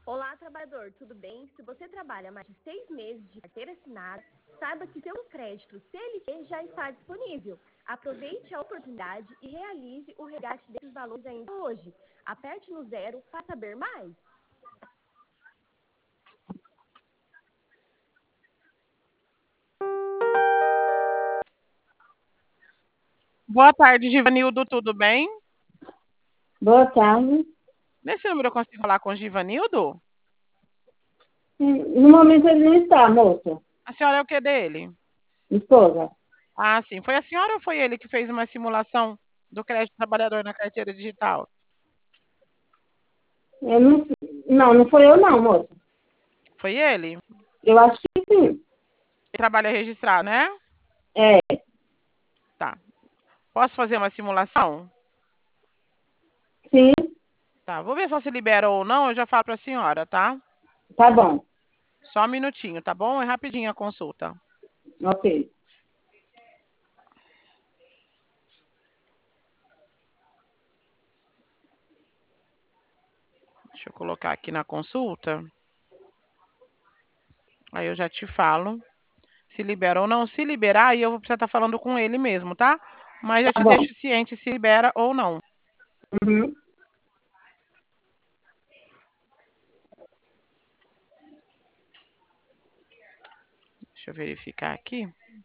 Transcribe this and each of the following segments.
Olá, trabalhador, tudo bem? Se você trabalha mais de 6 meses de carteira assinada, saiba que seu crédito CLT já está disponível. Aproveite a oportunidade e realize o resgate desses valores ainda hoje. Aperte no 0 para saber mais. Boa tarde, Givanildo, tudo bem? Boa tarde. Nesse número eu consigo falar com o Givanildo? No momento ele não está, moça. A senhora é o que dele? Esposa. Ah, sim. Foi a senhora ou foi ele que fez uma simulação do crédito trabalhador na carteira digital? Eu não foi eu não, moça. Foi ele? Ele Eu acho que sim. trabalha registrado, né? É, Tá. Posso fazer uma simulação? sim, Tá. Vou ver só se libera ou não, eu já falo para a senhora, tá? tá bom. Só um minutinho, tá bom? É rapidinho a consulta. Ok. Deixa eu colocar aqui na consulta. Aí eu já te falo se libera ou não. Se liberar, aí eu vou precisar estar falando com ele mesmo, tá? Mas já Tá te bom. deixo ciente se libera ou não. Uhum. Deixa eu verificar aqui.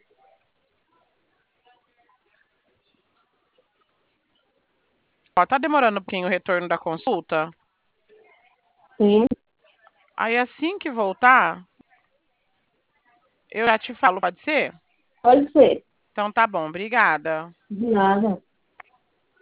Ó, tá demorando um pouquinho o retorno da consulta. Sim, Aí assim que voltar, eu já te falo, pode ser? pode ser. Então tá bom, obrigada. De nada.